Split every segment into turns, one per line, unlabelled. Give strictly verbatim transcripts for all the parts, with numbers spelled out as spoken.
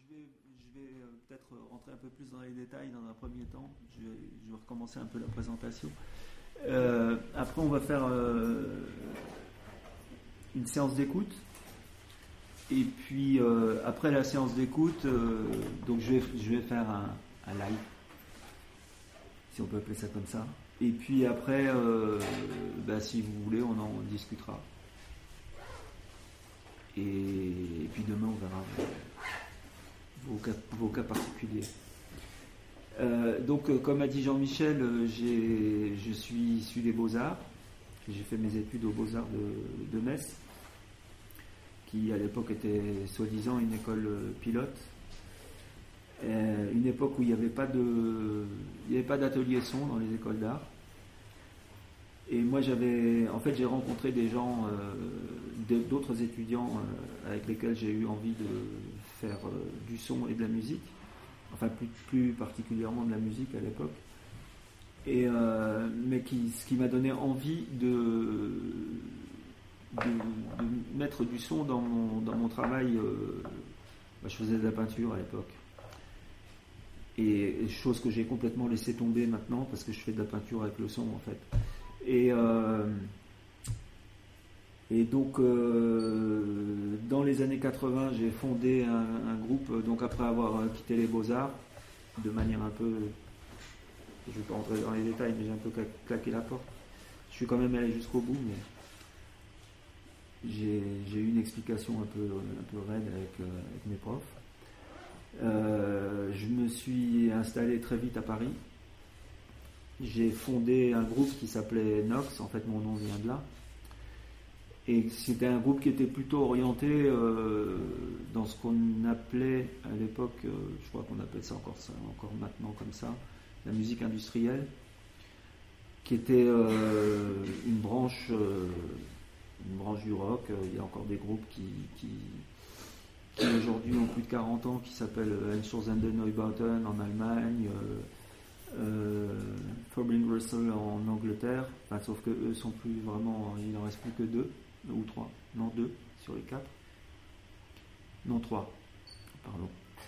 je vais, je vais euh, peut-être rentrer un peu plus dans les détails dans un premier temps. Je vais, je vais recommencer un peu la présentation. Euh, après, on va faire euh, une séance d'écoute. Et puis, euh, après la séance d'écoute, euh, donc je vais, je vais faire un, un live, si on peut appeler ça comme ça. Et puis après, euh, bah, si vous voulez, on en discutera. Et, et puis demain, on verra vos cas, vos cas particuliers. Euh, donc, euh, comme a dit Jean-Michel, euh, j'ai, je suis issu des Beaux-Arts. J'ai fait mes études aux Beaux-Arts de, de Metz, qui à l'époque était soi-disant une école pilote. Euh, une époque où il n'y avait pas de, il n'y avait pas d'atelier son dans les écoles d'art. Et moi, j'avais, en fait, j'ai rencontré des gens, euh, d'autres étudiants euh, avec lesquels j'ai eu envie de faire euh, du son et de la musique. Enfin, plus, plus particulièrement de la musique à l'époque. Et euh, mais qui, ce qui m'a donné envie de, de, de mettre du son dans mon, dans mon travail. Euh, bah, je faisais de la peinture à l'époque. Et, et chose que j'ai complètement laissé tomber maintenant parce que je fais de la peinture avec le son en fait. Et, euh, et donc, euh, dans les années quatre-vingts, j'ai fondé un, un groupe, donc après avoir quitté les Beaux-Arts, de manière un peu, je ne vais pas rentrer dans les détails, mais j'ai un peu claqué la porte. Je suis quand même allé jusqu'au bout, mais j'ai, j'ai eu une explication un peu, un peu raide avec, euh, avec mes profs. Euh, je me suis installé très vite à Paris. J'ai fondé un groupe qui s'appelait Nox, en fait mon nom vient de là. Et c'était un groupe qui était plutôt orienté euh, dans ce qu'on appelait à l'époque, euh, je crois qu'on appelle ça encore, ça encore maintenant comme ça, la musique industrielle, qui était euh, une branche, euh, une branche du rock. Il y a encore des groupes qui, qui, qui aujourd'hui ont plus de quarante ans, qui s'appellent Einstürzende Neubauten en Allemagne. Euh, Euh, Fabling Russell en Angleterre, enfin, sauf que eux sont plus vraiment, il n'en reste plus que deux ou trois, non deux sur les quatre, non trois, pardon.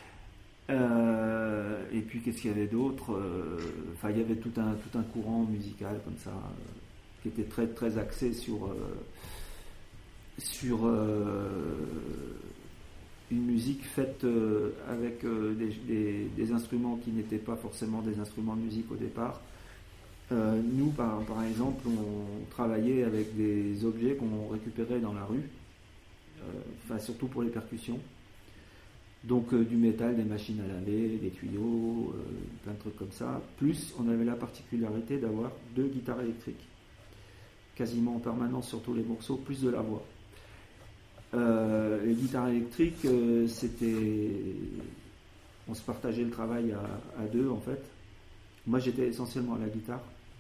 Euh, et puis qu'est-ce qu'il y avait d'autre, euh, enfin il y avait tout un tout un courant musical comme ça euh, qui était très très axé sur euh, sur euh, une musique faite euh, avec euh, des, des, des instruments qui n'étaient pas forcément des instruments de musique au départ. Euh, nous, par, par exemple, on travaillait avec des objets qu'on récupérait dans la rue, euh, enfin surtout pour les percussions. Donc euh, du métal, des machines à laver, des tuyaux, euh, plein de trucs comme ça. Plus, on avait la particularité d'avoir deux guitares électriques, quasiment en permanence sur tous les morceaux, plus de la voix. Euh, les guitares électriques, euh, c'était, on se partageait le travail à, à deux en fait. Moi, j'étais essentiellement à la guitare,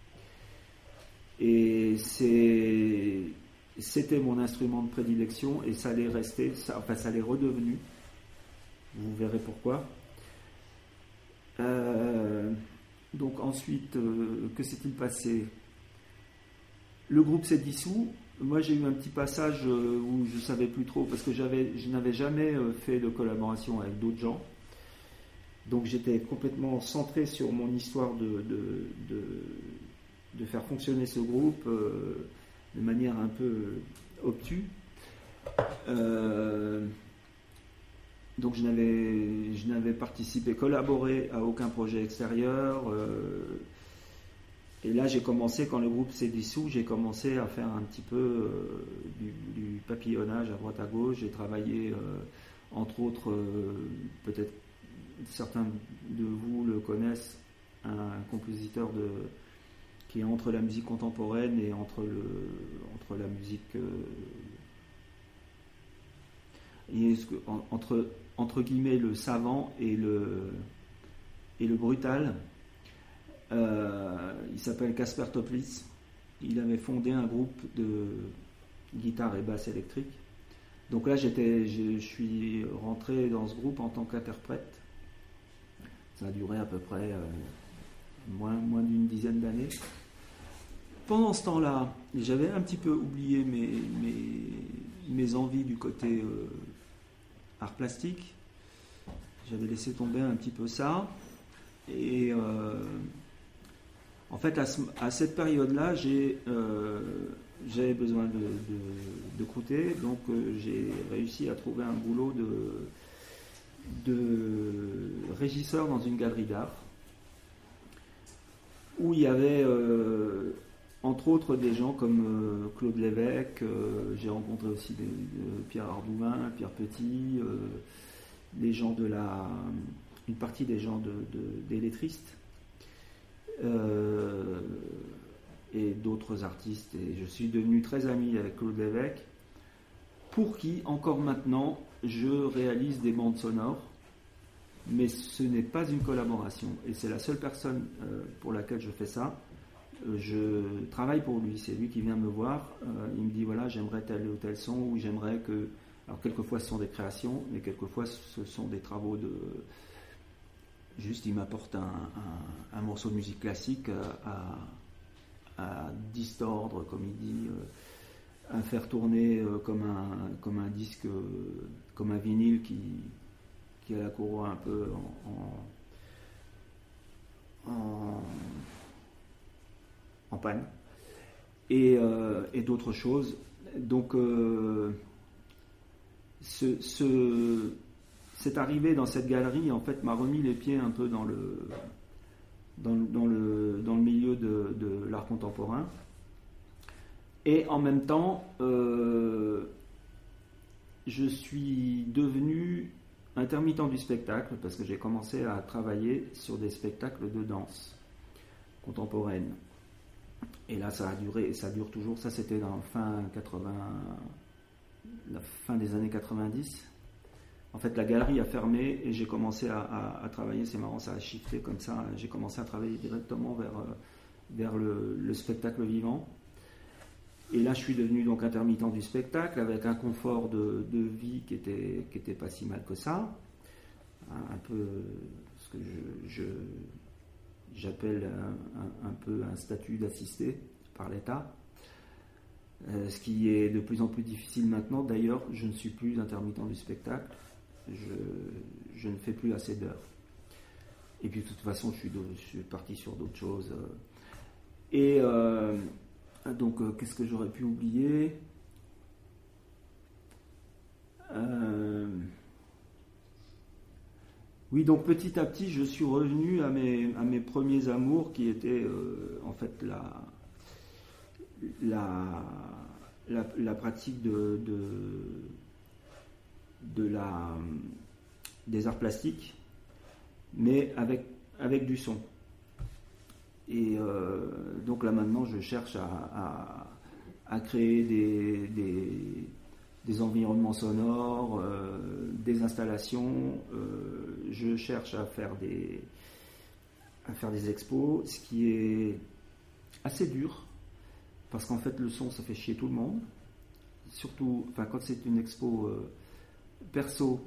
et c'est, c'était mon instrument de prédilection, et ça allait rester, ça, enfin, ça l'est redevenu. Vous verrez pourquoi. Euh, donc ensuite, euh, que s'est-il passé ? Le groupe s'est dissous. Moi, j'ai eu un petit passage où je ne savais plus trop, parce que j'avais, je n'avais jamais fait de collaboration avec d'autres gens. Donc, j'étais complètement centré sur mon histoire de, de, de, de faire fonctionner ce groupe euh, de manière un peu obtuse. Euh, donc, je n'avais, je n'avais participé, collaboré à aucun projet extérieur. Euh, Et là, j'ai commencé, quand le groupe s'est dissous, j'ai commencé à faire un petit peu euh, du, du papillonnage à droite à gauche. J'ai travaillé, euh, entre autres, euh, peut-être certains de vous le connaissent, un compositeur de, qui est entre la musique contemporaine et entre, le, entre la musique... Euh, et entre, entre guillemets, le savant et le, et le brutal. Euh, il s'appelle Casper Toplitz. Il avait fondé un groupe de guitare et basse électrique. Donc là, j'étais, je, je suis rentré dans ce groupe en tant qu'interprète. Ça a duré à peu près euh, moins, moins d'une dizaine d'années. Pendant ce temps-là, j'avais un petit peu oublié mes, mes, mes envies du côté euh, art plastique. j'avais laissé tomber un petit peu ça. Et euh, en fait, à, ce, à cette période-là, j'ai, euh, j'avais besoin de, de, de croûter, donc euh, j'ai réussi à trouver un boulot de, de régisseur dans une galerie d'art, où il y avait, euh, entre autres, des gens comme euh, Claude Lévesque, euh, j'ai rencontré aussi des, de Pierre Ardouin, Pierre Petit, euh, les gens de la, une partie des gens de, de, des lettristes, euh, et d'autres artistes. Et je suis devenu très ami avec Claude Lévesque, pour qui, encore maintenant, je réalise des bandes sonores, mais ce n'est pas une collaboration. Et c'est la seule personne euh, pour laquelle je fais ça. Je travaille pour lui, c'est lui qui vient me voir, euh, il me dit voilà, j'aimerais tel ou tel son, ou j'aimerais que... Alors quelquefois ce sont des créations, mais quelquefois ce sont des travaux de... Juste il m'apporte un, un, un morceau de musique classique à, à distordre, comme il dit, à faire tourner comme un, comme un disque, comme un vinyle qui, qui a la courroie un peu en... en, en en panne, et, euh, et d'autres choses. Donc, euh, ce, ce, cette arrivée dans cette galerie, en fait, m'a remis les pieds un peu dans le, dans, dans le, dans le milieu de, de l'art contemporain. Et en même temps, euh, je suis devenu intermittent du spectacle, parce que j'ai commencé à travailler sur des spectacles de danse contemporaine. Et là, ça a duré, ça dure toujours. Ça, c'était dans fin quatre-vingts, la fin des années quatre-vingt-dix. En fait, la galerie a fermé et j'ai commencé à, à, à travailler. C'est marrant, ça a shifté comme ça. J'ai commencé à travailler directement vers, vers le, le spectacle vivant. Et là, je suis devenu donc intermittent du spectacle, avec un confort de, de vie qui était, qui était pas si mal que ça. Un, un peu ce que je... je j'appelle un, un, un peu un statut d'assisté par l'État, euh, ce qui est de plus en plus difficile maintenant. D'ailleurs, je ne suis plus intermittent du spectacle, je, je ne fais plus assez d'heures. Et puis de toute façon, je suis, de, je suis parti sur d'autres choses. Et euh, donc, euh, qu'est-ce que j'aurais pu oublier euh, Oui, donc petit à petit, je suis revenu à mes, à mes premiers amours, qui étaient euh, en fait la, la, la, la pratique de, de, de la, des arts plastiques, mais avec, avec du son. Et euh, donc là maintenant, je cherche à, à, à créer des... des des environnements sonores, euh, des installations. Euh, je cherche à faire des à faire des expos, ce qui est assez dur, parce qu'en fait le son, ça fait chier tout le monde. Surtout, enfin quand c'est une expo euh, perso,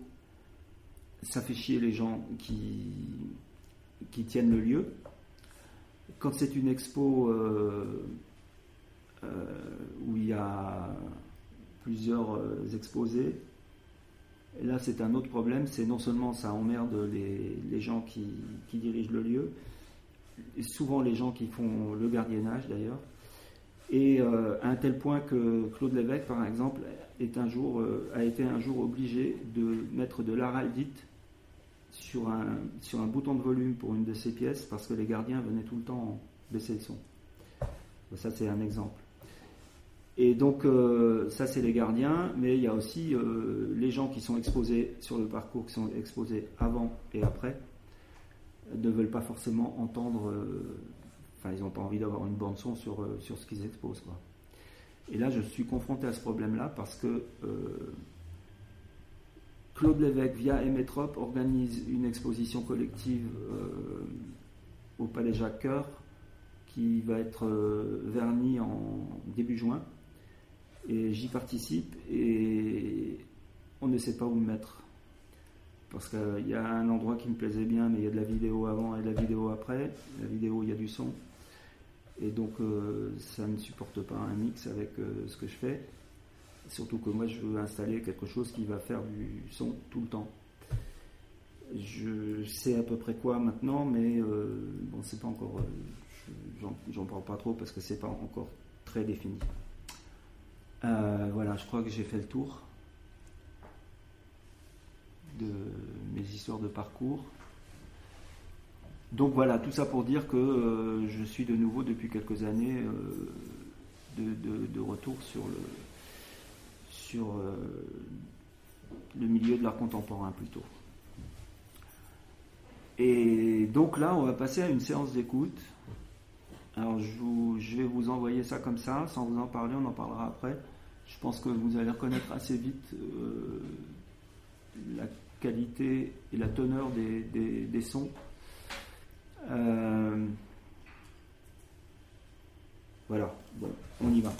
ça fait chier les gens qui qui tiennent le lieu. Quand c'est une expo euh, euh, où il y a plusieurs euh, exposés, et là c'est un autre problème, c'est non seulement ça emmerde les, les gens qui, qui dirigent le lieu, et souvent les gens qui font le gardiennage d'ailleurs, et euh, à un tel point que Claude Lévesque par exemple est un jour, euh, a été un jour obligé de mettre de l'araldite sur un, sur un bouton de volume pour une de ses pièces, parce que les gardiens venaient tout le temps baisser le son. Ça c'est un exemple. Et donc, euh, ça c'est les gardiens, mais il y a aussi euh, les gens qui sont exposés sur le parcours, qui sont exposés avant et après, ne veulent pas forcément entendre, euh, enfin ils n'ont pas envie d'avoir une bande son sur, euh, sur ce qu'ils exposent, quoi. Et là je suis confronté à ce problème-là, parce que euh, Claude Lévesque, via Emetrop, organise une exposition collective euh, au Palais Jacques-Cœur, qui va être euh, vernie en début juin. Et j'y participe et on ne sait pas où me mettre, parce qu'il y a un endroit qui me plaisait bien, mais il y a de la vidéo avant et de la vidéo après. La vidéo, il y a du son, et donc euh, ça ne supporte pas un mix avec euh, ce que je fais, surtout que moi je veux installer quelque chose qui va faire du son tout le temps. je sais à peu près quoi maintenant, mais euh, bon, c'est pas encore. Euh, j'en, j'en parle pas trop parce que c'est pas encore très défini. Euh, voilà, je crois que j'ai fait le tour de mes histoires de parcours. Donc voilà, tout ça pour dire que euh, je suis de nouveau depuis quelques années euh, de, de, de retour sur le sur euh, le milieu de l'art contemporain plutôt. Et donc là, on va passer à une séance d'écoute. Alors je, vous, je vais vous envoyer ça comme ça, sans vous en parler, on en parlera après. Je pense que vous allez reconnaître assez vite euh, la qualité et la teneur des, des, des sons. Euh, voilà, bon, on y va.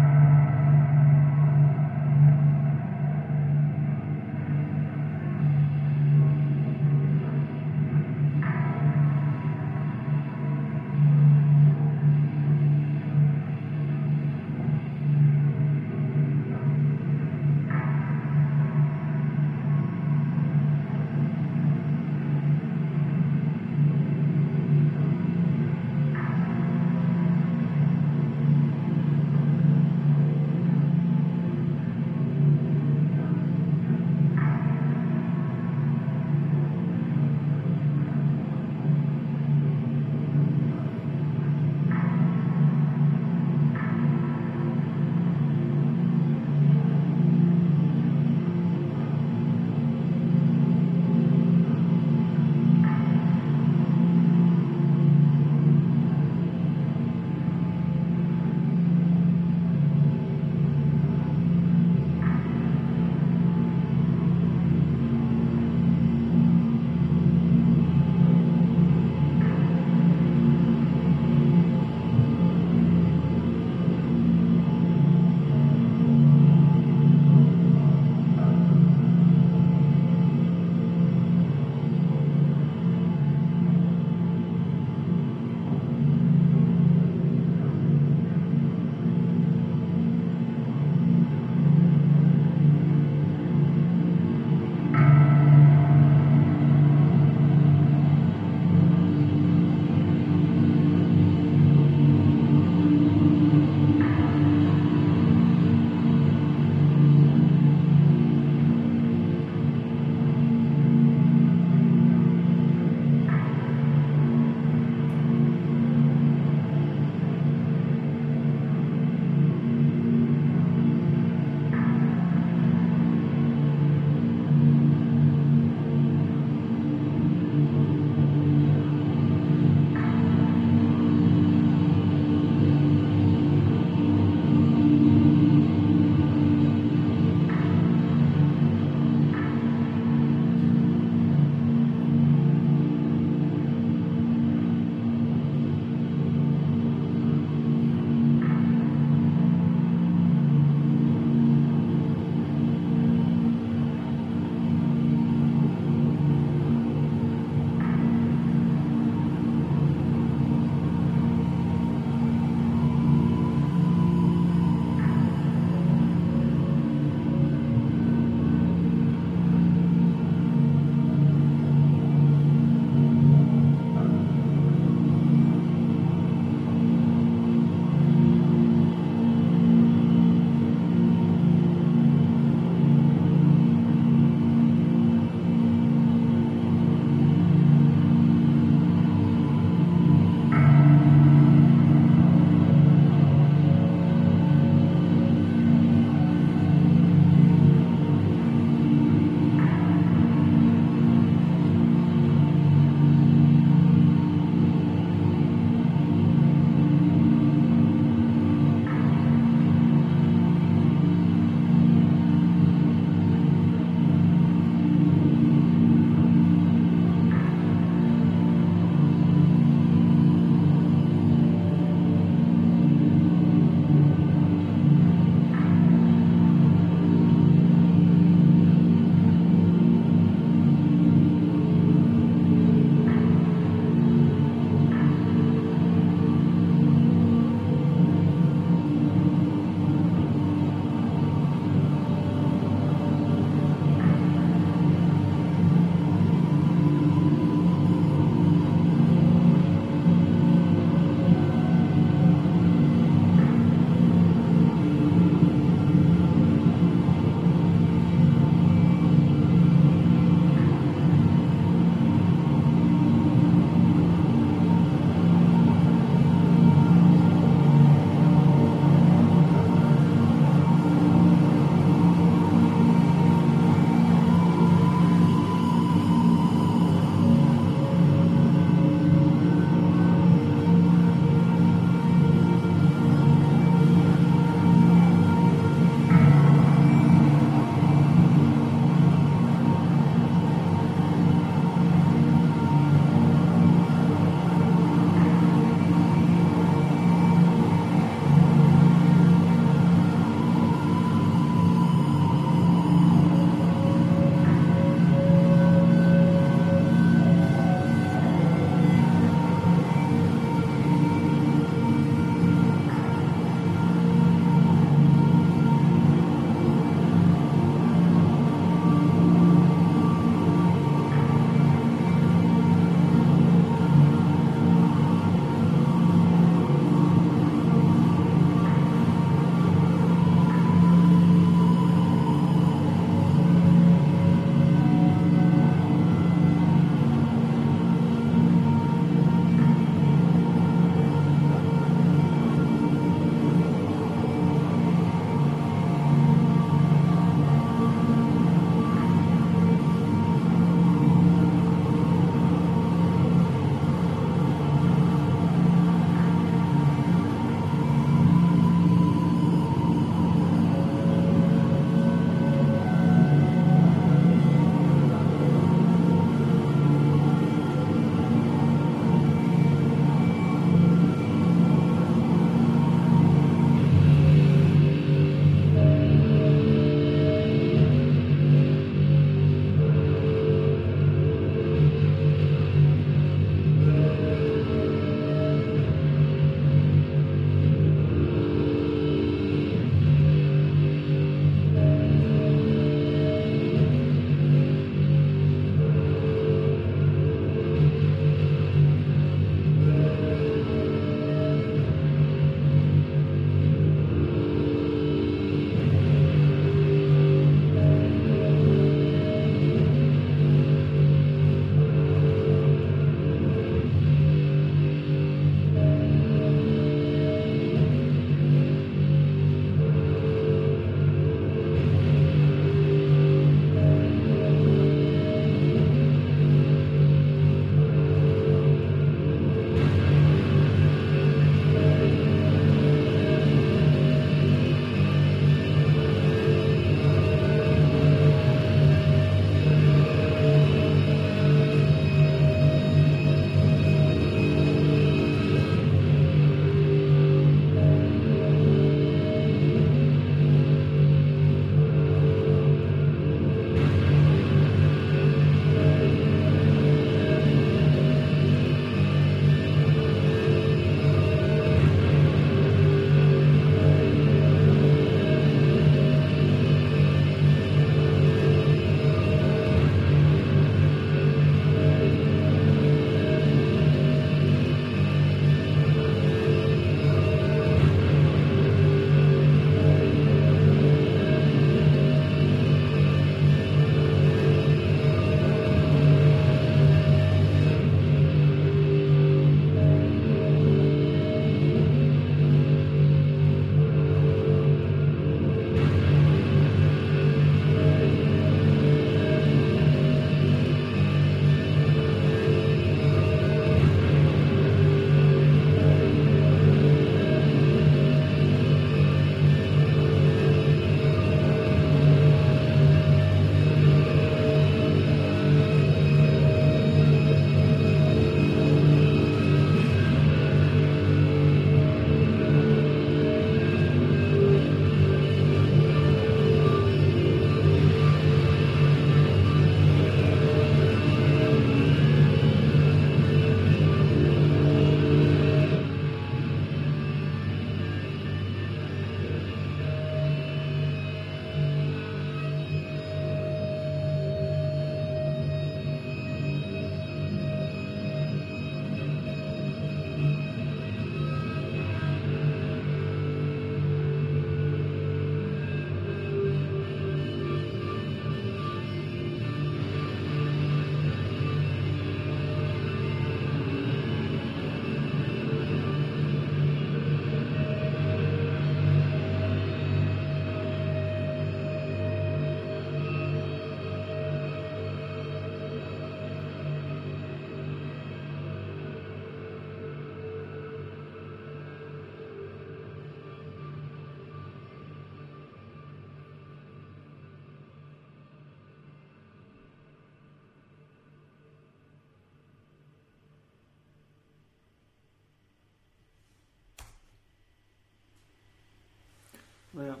Voilà.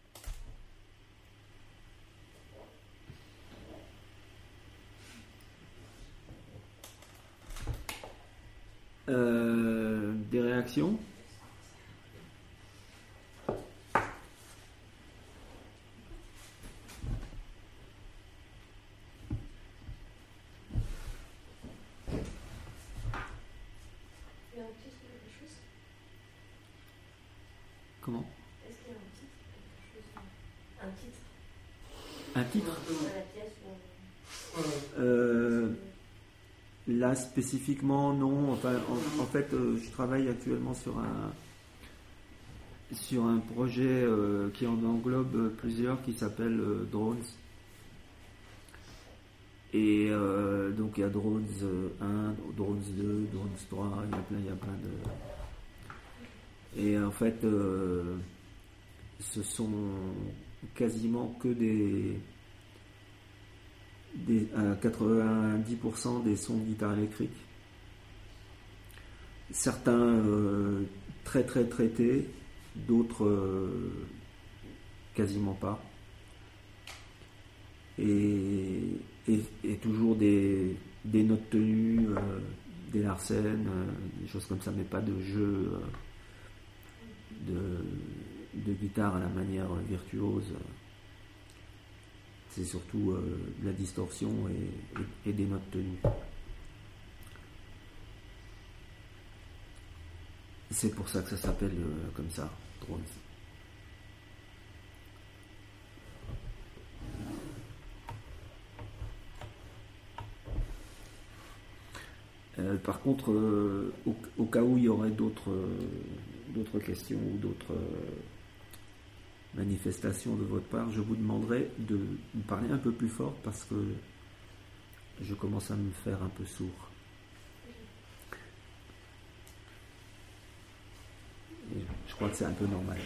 Euh, des réactions? Comment?
Est-ce qu'il y a un titre, un titre
Un titre?
à la pièce ou...
Euh, là spécifiquement non. Enfin, en, en fait, euh, je travaille actuellement sur un sur un projet euh, qui en englobe plusieurs, qui s'appelle euh, Drones. Et euh, donc il y a Drones un, Drones deux, Drones trois, il y a plein, il y a plein de. Et en fait, euh, ce sont quasiment que des, des à quatre-vingt-dix pour cent des sons de guitare électrique. Certains euh, très très traités, d'autres euh, quasiment pas. Et, et, et toujours des, des notes tenues, euh, des Larsen, euh, des choses comme ça, mais pas de jeu euh, de, de guitare à la manière virtuose. C'est surtout euh, de la distorsion et, et, et des notes tenues. C'est pour ça que ça s'appelle euh, comme ça, Drones. Euh, par contre, euh, au, au cas où il y aurait d'autres euh, d'autres questions ou d'autres euh, manifestations de votre part, je vous demanderai de me parler un peu plus fort parce que je commence à me faire un peu sourd. Et je crois que c'est un peu normal.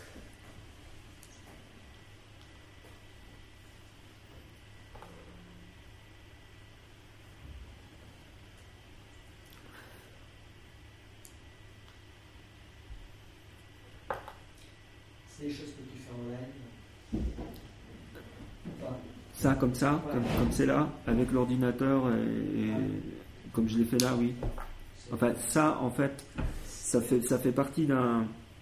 C'est des choses que tu fais en live ou pas?
Ça, comme ça,
Ouais.
comme, comme c'est là, avec l'ordinateur, et, et comme je l'ai fait là, oui. Enfin, ça, en fait, ça fait, ça fait partie d'un...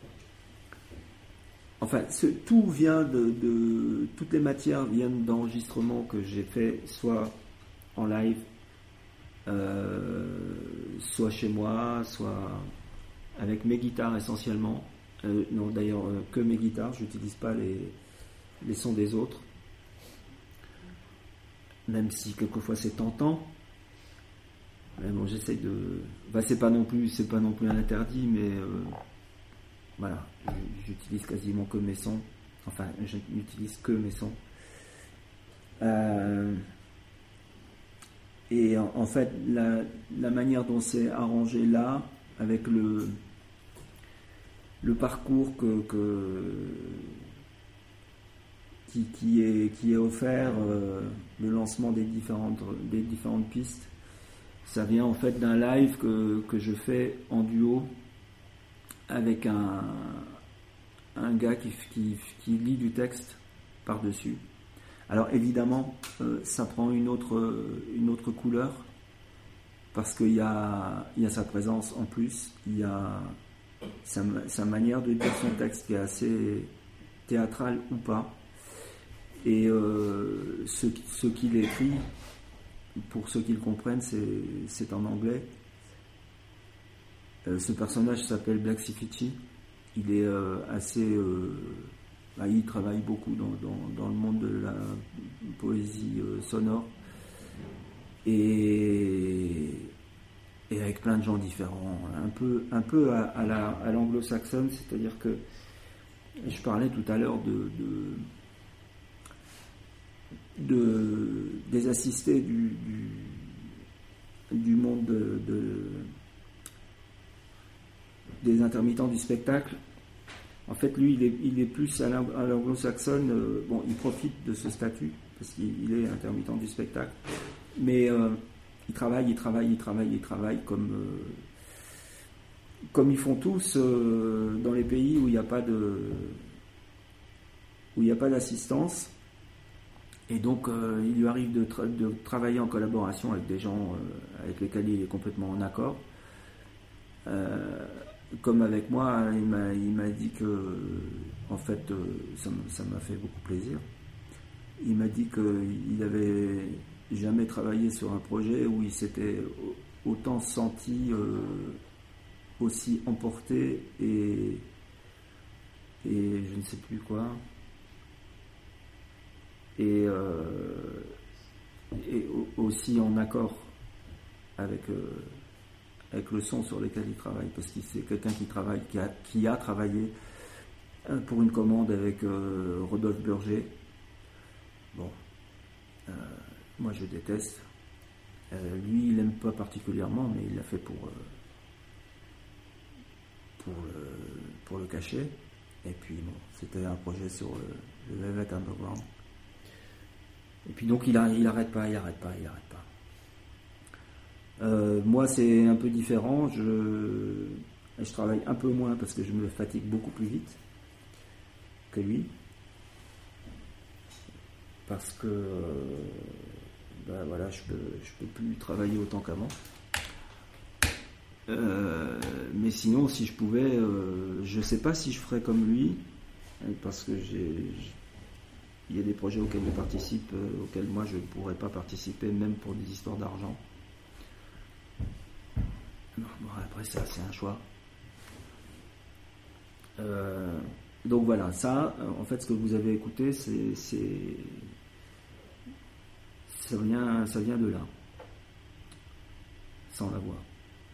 Enfin, ce, tout vient de, de... Toutes les matières viennent d'enregistrements que j'ai fait, soit en live, euh, soit chez moi, soit avec mes guitares essentiellement. Euh, non, d'ailleurs, euh, que mes guitares, j'utilise pas les, les sons des autres. Même si quelquefois c'est tentant. Mais bon, j'essaye de... Bah, c'est pas non plus, c'est pas non plus un interdit, mais euh, voilà, j'utilise quasiment que mes sons. Enfin, je n'utilise que mes sons. Euh, et en, en fait, la, la manière dont c'est arrangé là, avec le le parcours que, que qui, qui est qui est offert, euh, le lancement des différentes des différentes pistes, ça vient en fait d'un live que, que je fais en duo avec un, un gars qui, qui, qui lit du texte par-dessus. Alors évidemment, euh, ça prend une autre, une autre couleur parce qu'il y a, il y a sa présence en plus, il y a sa, sa manière de dire son texte qui est assez théâtrale ou pas. Et euh, ce, ce qu'il écrit, pour ceux qui le comprennent, c'est, c'est en anglais. Euh, ce personnage s'appelle Black Sifichi. Il est euh, assez... Euh, bah, il travaille beaucoup dans, dans, dans le monde de la poésie euh, sonore. Et, et avec plein de gens différents. Un peu, un peu à, à, la, à l'anglo-saxonne, c'est-à-dire que je parlais tout à l'heure de... de De, des assistés du, du, du monde de, de, des intermittents du spectacle. En fait, lui, il est, il est plus à l'anglo-saxonne. Euh, bon, il profite de ce statut parce qu'il est intermittent du spectacle, mais euh, il travaille, il travaille, il travaille, il travaille comme euh, comme ils font tous euh, dans les pays où il n'y a pas de où il n'y a pas d'assistance. Et donc, euh, il lui arrive de, tra- de travailler en collaboration avec des gens euh, avec lesquels il est complètement en accord. Euh, comme avec moi, il m'a, il m'a dit que, en fait, euh, ça, m- ça m'a fait beaucoup plaisir. Il m'a dit qu'il n'avait jamais travaillé sur un projet où il s'était au- autant senti euh, aussi emporté et, et je ne sais plus quoi. Et, euh, et au- aussi en accord avec, euh, avec le son sur lequel il travaille, parce que c'est quelqu'un qui travaille, qui a, qui a travaillé euh, pour une commande avec euh, Rodolphe Burger. Bon, euh, moi je déteste. Euh, lui, il n'aime pas particulièrement, mais il l'a fait pour, euh, pour, le, pour le cachet. Et puis bon, c'était un projet sur le, le Velvet Underground. Et puis donc il, a, il arrête pas, il arrête pas, il arrête pas. Euh, moi c'est un peu différent, je, je travaille un peu moins parce que je me fatigue beaucoup plus vite que lui. Parce que euh, ben voilà, je peux, je peux plus travailler autant qu'avant. Euh, mais sinon, si je pouvais, euh, je sais pas si je ferais comme lui, parce que j'ai, il y a des projets auxquels je participe, euh, auxquels moi je ne pourrais pas participer, même pour des histoires d'argent. Bon, après ça, c'est un choix. Euh, donc voilà, ça, en fait, ce que vous avez écouté, c'est, c'est, ça vient, ça vient de là, sans la voix.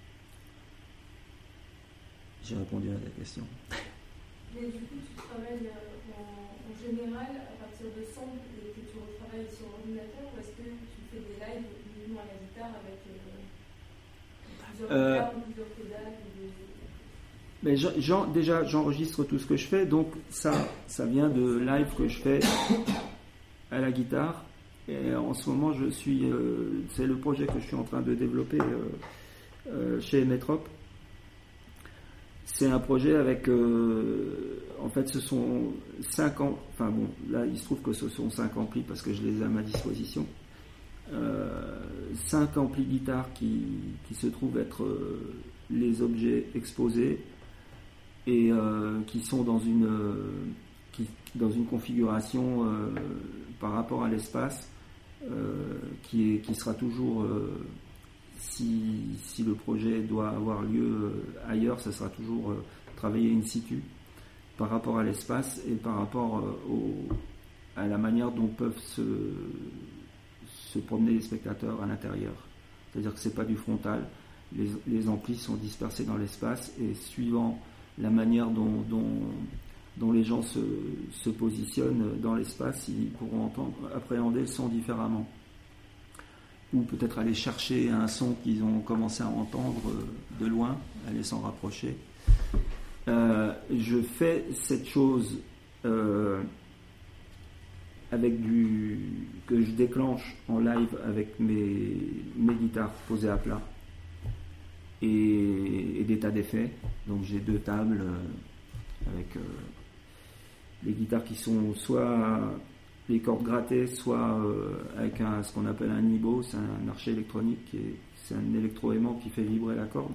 J'ai répondu à la question.
Mais du coup, tu travailles euh, en, en général à partir de samples et que tu retravailles sur ordinateur, ou est-ce que tu fais des lives uniquement à la guitare avec euh, plusieurs
Euh,
guitares, plusieurs pédales ou des...
Mais j'en- j'en- déjà, j'enregistre tout ce que je fais, donc ça, ça vient de live que je fais à la guitare. Et en ce moment, je suis, euh, c'est le projet que je suis en train de développer euh, euh, chez Métrop. C'est un projet avec, euh, en fait, ce sont cinq ans. Enfin bon, là, il se trouve que ce sont cinq amplis parce que je les ai à ma disposition. Euh, cinq amplis guitare qui, qui se trouvent être euh, les objets exposés et euh, qui sont dans une, euh, qui, dans une configuration euh, par rapport à l'espace euh, qui, est, qui sera toujours, euh, si, si le projet doit avoir lieu euh, ailleurs, ça sera toujours euh, travaillé in situ par rapport à l'espace et par rapport euh, au, à la manière dont peuvent se, se promener les spectateurs à l'intérieur. C'est-à-dire que c'est pas du frontal, les, les amplis sont dispersés dans l'espace et suivant la manière dont, dont, dont les gens se, se positionnent dans l'espace, ils pourront entendre, appréhender le son différemment. Ou peut-être aller chercher un son qu'ils ont commencé à entendre de loin, aller s'en rapprocher. Euh, je fais cette chose euh, avec du que je déclenche en live avec mes, mes guitares posées à plat. Et, et des tas d'effets. Donc j'ai deux tables euh, avec euh, les guitares qui sont soit les cordes grattées, soit euh, avec un, ce qu'on appelle un I B O, c'est un archet électronique, qui est, c'est un électroaimant qui fait vibrer la corde.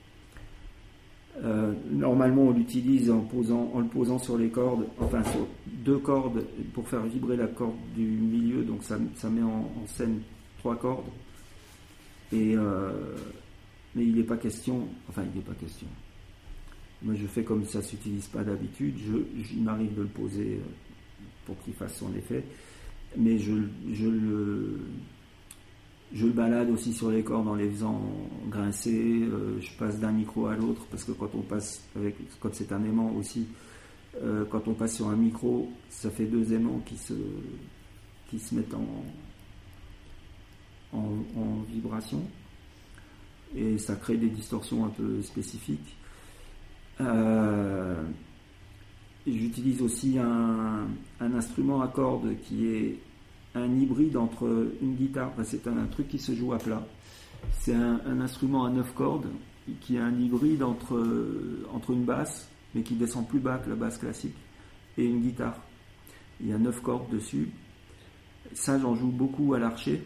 Euh, normalement on l'utilise en, posant, en le posant sur les cordes, enfin sur deux cordes pour faire vibrer la corde du milieu, donc ça, ça met en, en scène trois cordes. Et euh, mais il n'est pas question, enfin il n'est pas question. Moi je fais comme ça ne s'utilise pas d'habitude, je, je, il m'arrive de le poser pour qu'il fasse son effet, mais je, je, le, je le balade aussi sur les cordes en les faisant grincer, euh, je passe d'un micro à l'autre, parce que quand on passe, avec, quand c'est un aimant aussi, euh, quand on passe sur un micro, ça fait deux aimants qui se, qui se mettent en, en, en vibration. Et ça crée des distorsions un peu spécifiques. Euh, j'utilise aussi un, un instrument à cordes qui est un hybride entre une guitare, enfin c'est un, un truc qui se joue à plat. C'est un, un instrument à neuf cordes qui est un hybride entre, entre une basse, mais qui descend plus bas que la basse classique, et une guitare. Il y a neuf cordes dessus. Ça, j'en joue beaucoup à l'archer,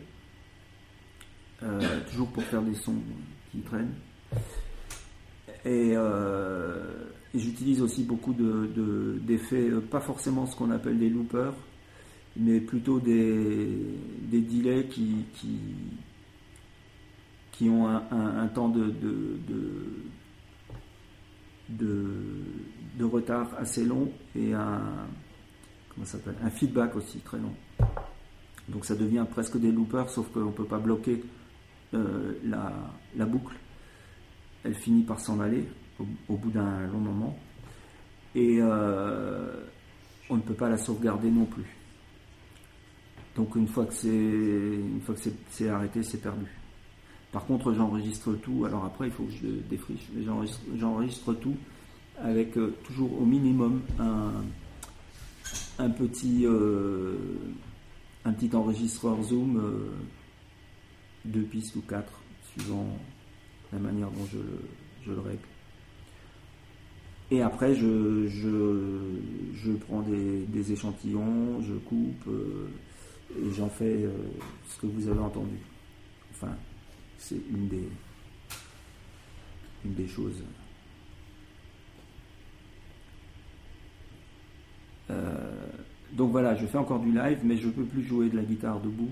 euh, toujours pour faire des sons qui traînent. Et, euh, et j'utilise aussi beaucoup de, de, d'effets, pas forcément ce qu'on appelle des loopers, mais plutôt des, des delays qui, qui, qui ont un, un, un temps de, de, de, de, de retard assez long et un, comment ça s'appelle, un feedback aussi très long. Donc ça devient presque des loopers, sauf qu'on ne peut pas bloquer euh, la, la boucle. Elle finit par s'en aller au, au bout d'un long moment. Et euh, on ne peut pas la sauvegarder non plus. Donc une fois que c'est, une fois que c'est, c'est arrêté, c'est perdu. Par contre, j'enregistre tout. Alors après, il faut que je le défriche. Mais j'enregistre, j'enregistre tout avec euh, toujours au minimum un, un petit... Euh, un petit enregistreur Zoom, euh, deux pistes ou quatre, suivant la manière dont je le, je le règle. Et après, je, je, je prends des, des échantillons, je coupe, euh, et j'en fais euh, ce que vous avez entendu. Enfin, c'est une des, une des choses. Euh, Donc voilà, je fais encore du live, mais je ne peux plus jouer de la guitare debout,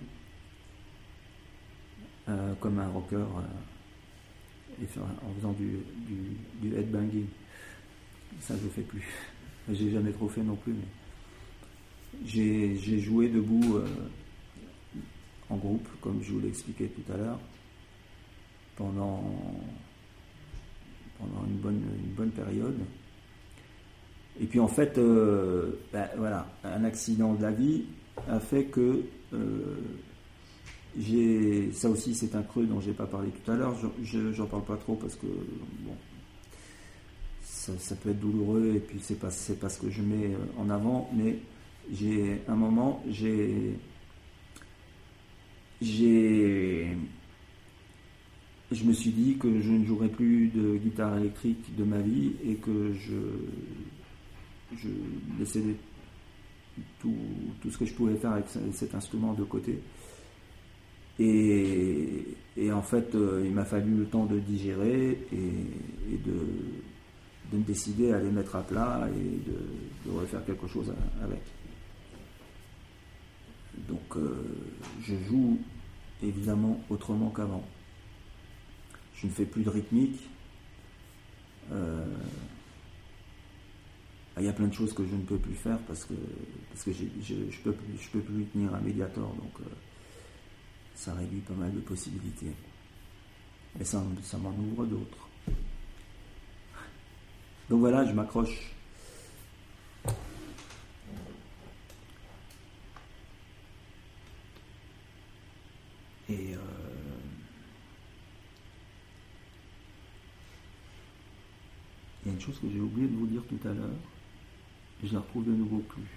euh, comme un rocker, euh, et faire, en faisant du, du, du headbanging. Ça, je ne fais plus. J'ai jamais trop fait non plus. Mais j'ai, j'ai joué debout euh, en groupe, comme je vous l'ai expliqué tout à l'heure, pendant, pendant une bonne, une bonne période. Et puis en fait, euh, ben, voilà, un accident de la vie a fait que euh, j'ai, ça aussi c'est un creux dont j'ai pas parlé tout à l'heure. Je, j'en parle pas trop parce que bon, ça, ça peut être douloureux et puis c'est pas c'est pas ce que je mets en avant. Mais j'ai un moment, j'ai j'ai je me suis dit que je ne jouerais plus de guitare électrique de ma vie et que je je laissais tout, tout ce que je pouvais faire avec cet instrument de côté. Et, et en fait, euh, il m'a fallu le temps de digérer et, et de, de me décider à les mettre à plat et de, de refaire quelque chose avec. Donc, euh, je joue évidemment autrement qu'avant. Je ne fais plus de rythmique. Euh, Il y a plein de choses que je ne peux plus faire parce que, parce que j'ai, je ne peux, je peux plus tenir un médiator, donc euh, ça réduit pas mal de possibilités. Et ça, ça m'en ouvre d'autres. Donc voilà, je m'accroche. Et euh, il y a une chose que j'ai oublié de vous dire tout à l'heure. Je la retrouve de nouveau plus.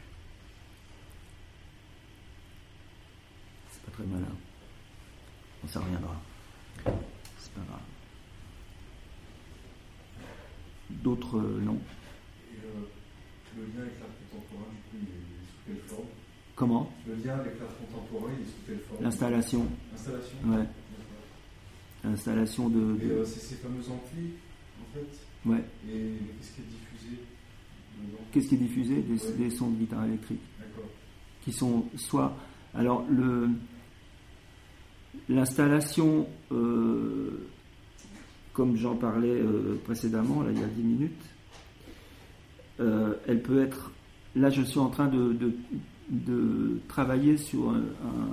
C'est pas très malin. Mais ça reviendra. C'est pas grave. D'autres euh, non.
Et euh, le lien avec l'art contemporain, du coup, il est sous quelle forme?
Comment?
Le lien avec l'art contemporain, il est sous quelle forme?
L'installation.
L'installation?
Ouais. L'installation de. de...
Et euh, c'est ces fameux amplis, en fait?
Ouais.
Et qu'est-ce qui est diffusé?
Qu'est-ce qui est diffusé? Des,
ouais.
des sons de guitare électrique.
D'accord.
Qui sont soit. Alors, le, l'installation, euh, comme j'en parlais euh, précédemment, là, il y a dix minutes, euh, elle peut être. Là, je suis en train de, de, de travailler sur un. un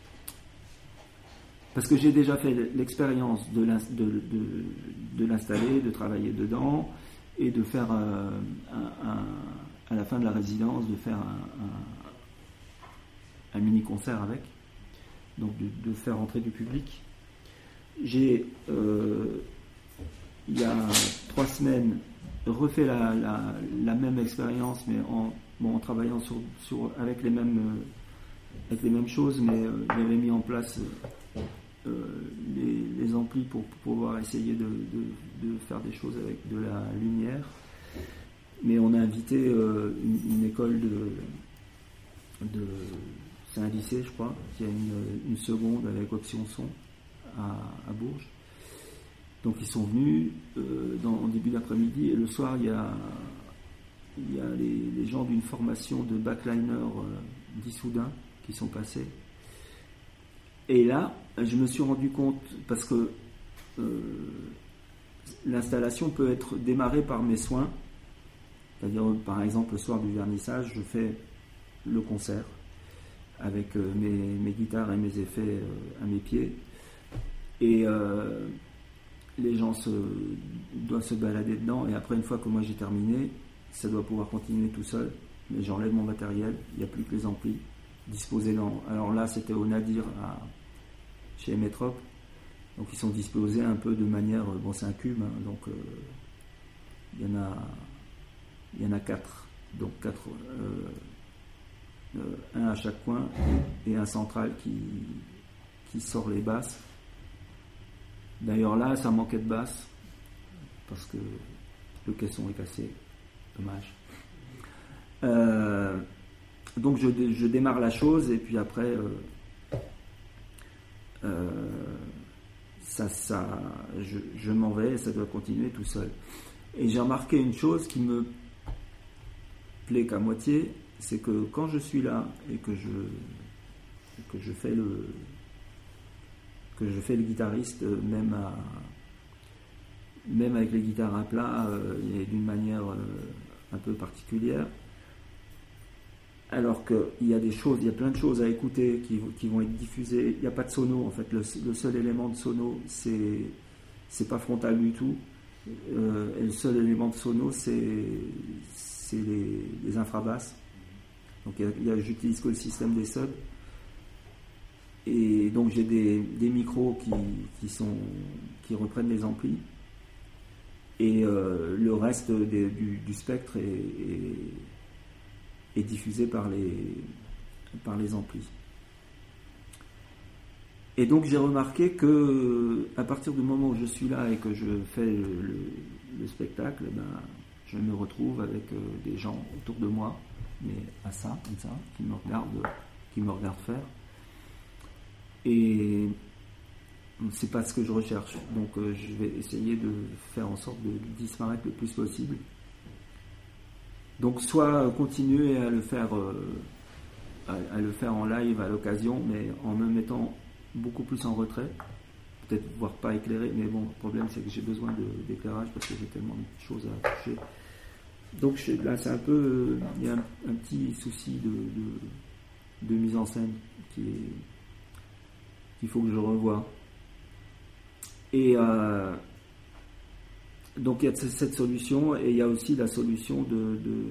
parce que j'ai déjà fait l'expérience de, de, de, de l'installer, de travailler dedans. Et de faire euh, un, un, à la fin de la résidence, de faire un, un, un mini-concert avec, donc de, de faire entrer du public. J'ai, euh, il y a trois semaines, refait la, la, la même expérience, mais en, bon, en travaillant sur, sur, avec, les mêmes, euh, avec les mêmes choses, mais euh, j'avais mis en place euh, les, les amplis pour, pour pouvoir essayer de, de, de faire des choses avec de la lumière. Mais on a invité euh, une, une école de, de, c'est un lycée, je crois, qui a une, une seconde avec option son à, à Bourges. Donc ils sont venus euh, dans, en début d'après-midi, et le soir il y a, il y a les, les gens d'une formation de backliner euh, d'Issoudun qui sont passés. Et là, je me suis rendu compte, parce que euh, l'installation peut être démarrée par mes soins, c'est-à-dire par exemple le soir du vernissage, je fais le concert avec euh, mes, mes guitares et mes effets euh, à mes pieds, et euh, les gens se, doivent se balader dedans, et après, une fois que moi j'ai terminé, ça doit pouvoir continuer tout seul, mais j'enlève mon matériel, il n'y a plus que les amplis disposés dans... Alors là, c'était au Nadir, à, chez Métrop, donc ils sont disposés un peu de manière... Bon, c'est un cube, hein, donc euh, il y en a il y en a quatre, donc quatre, euh, euh, un à chaque coin, et un central qui, qui sort les basses. D'ailleurs là, ça manquait de basse, parce que le caisson est cassé, dommage. Euh, donc je, je démarre la chose, et puis après, euh, euh, ça, ça, je, je m'en vais, et ça doit continuer tout seul. Et j'ai remarqué une chose qui me plaît qu'à moitié, c'est que quand je suis là et que je, que je fais le que je fais le guitariste, même à même avec les guitares à plat, euh, et d'une manière euh, un peu particulière, alors qu'il y a des choses, il y a plein de choses à écouter qui, qui vont être diffusées. Il n'y a pas de sono, en fait. Le, le seul élément de sono, c'est c'est pas frontal du tout. Euh, et le seul élément de sono, c'est c'est les, les infrabasses. Donc il y a, il y a, j'utilise que le système des subs. Et donc j'ai des, des micros qui, qui, sont, qui reprennent les amplis. Et euh, le reste des, du, du spectre est, est, est diffusé par les, par les amplis. Et donc j'ai remarqué que à partir du moment où je suis là et que je fais le, le, le spectacle, ben, je me retrouve avec euh, des gens autour de moi, mais à ça, comme ça, qui me regardent, qui me regardent faire. Et c'est pas ce que je recherche. Donc euh, je vais essayer de faire en sorte de disparaître le plus possible. Donc soit euh, continuer à le faire, euh, à, à le faire en live à l'occasion, mais en me mettant beaucoup plus en retrait, peut-être voire pas éclairé, mais bon, le problème c'est que j'ai besoin de, d'éclairage parce que j'ai tellement de choses à toucher. Donc je, là c'est un peu, il y a un, un petit souci de, de, de mise en scène qui est, qu'il faut que je revoie. Et euh, donc il y a cette solution, et il y a aussi la solution de, de,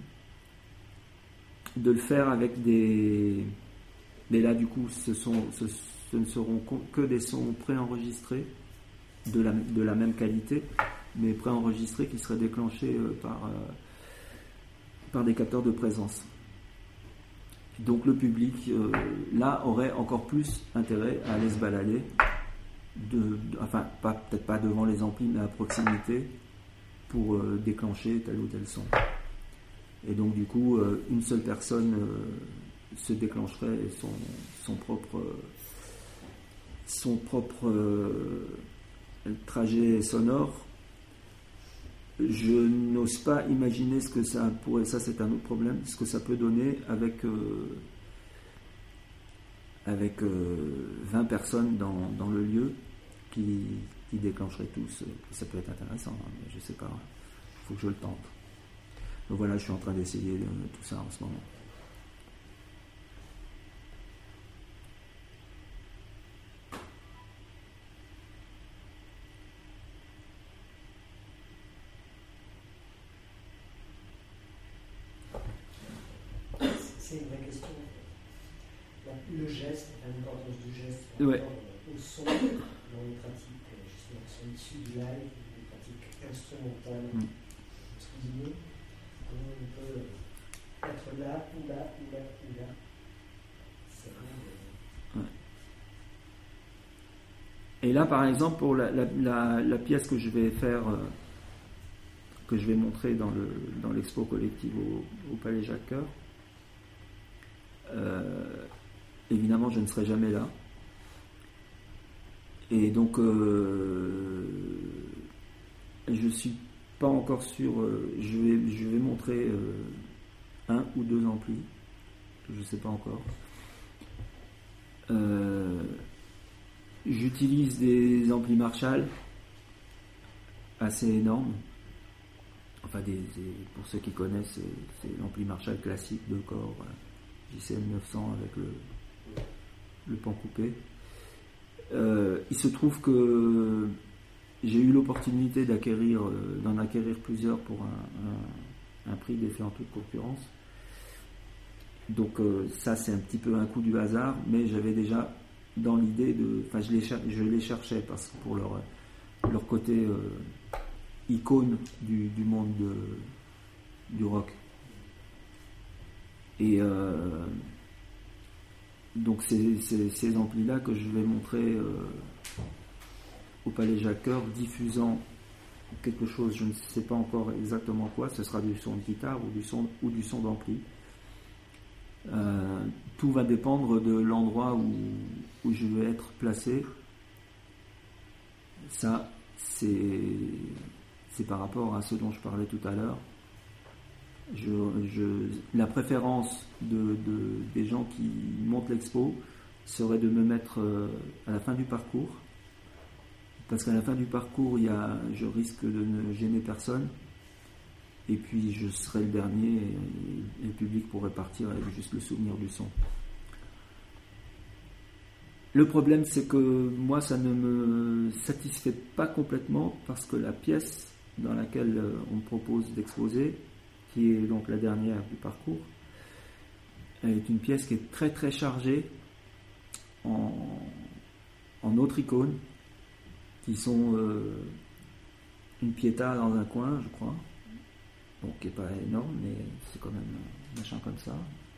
de le faire avec des... Mais là du coup ce, sont, ce, ce ne seront que des sons préenregistrés de la, de la même qualité, mais préenregistrés qui seraient déclenchés par, euh, par des capteurs de présence. Donc le public euh, là aurait encore plus intérêt à aller se balader, de, de, enfin pas, peut-être pas devant les amplis, mais à proximité, pour euh, déclencher tel ou tel son. Et donc du coup euh, une seule personne euh, se déclencherait son, son propre son propre euh, trajet sonore. Je n'ose pas imaginer ce que ça pourrait, ça c'est un autre problème, ce que ça peut donner avec euh, avec euh, vingt personnes dans, dans le lieu qui, qui déclencheraient tous. Ça peut être intéressant, hein, mais je sais pas, il faut que je le tente. Donc voilà, je suis en train d'essayer de, tout ça en ce moment.
C'est une vraie question. Le geste, l'importance du geste par
ouais.
rapport au son dans les pratiques justement, qui sont issues du live, des pratiques instrumentales. Mm. Excusez-moi, comment on peut être là, ou là, ou là, ou là. C'est vraiment...
Ouais. Et là, par exemple, pour la, la, la, la pièce que je vais faire, euh, que je vais montrer dans, le, dans l'expo collective au, au Palais Jacques-Cœur, euh, évidemment je ne serai jamais là. Et donc euh, je suis pas encore sûr, euh, je, vais, je vais montrer euh, un ou deux amplis, je ne sais pas encore. Euh, j'utilise des amplis Marshall assez énormes. Enfin, des, des, pour ceux qui connaissent, c'est l'ampli Marshall classique, deux corps, J C M neuf cents avec le, le pan coupé. Euh, il se trouve que j'ai eu l'opportunité d'acquérir, d'en acquérir plusieurs pour un, un, un prix défiant toute concurrence. Donc euh, ça, c'est un petit peu un coup du hasard, mais j'avais déjà dans l'idée de... Enfin, je les, je les cherchais parce que pour leur, leur côté... Euh, icône du, du monde de, du rock. Et euh, donc c'est, c'est ces amplis-là que je vais montrer euh, au Palais Jacques-Cœur, diffusant quelque chose, je ne sais pas encore exactement quoi, ce sera du son de guitare ou du son, ou du son d'ampli. Euh, tout va dépendre de l'endroit où, où je vais être placé. Ça, c'est... c'est par rapport à ce dont je parlais tout à l'heure. Je, je, la préférence de, de, des gens qui montent l'expo serait de me mettre à la fin du parcours, parce qu'à la fin du parcours, il y a, je risque de ne gêner personne, et puis je serai le dernier, et, et le public pourrait partir avec juste le souvenir du son. Le problème, c'est que moi, ça ne me satisfait pas complètement, parce que la pièce dans laquelle on me propose d'exposer, qui est donc la dernière du parcours, elle est une pièce qui est très très chargée en, en autres icônes, qui sont euh, une Pietà dans un coin, je crois, bon, qui n'est pas énorme, mais c'est quand même un machin comme ça.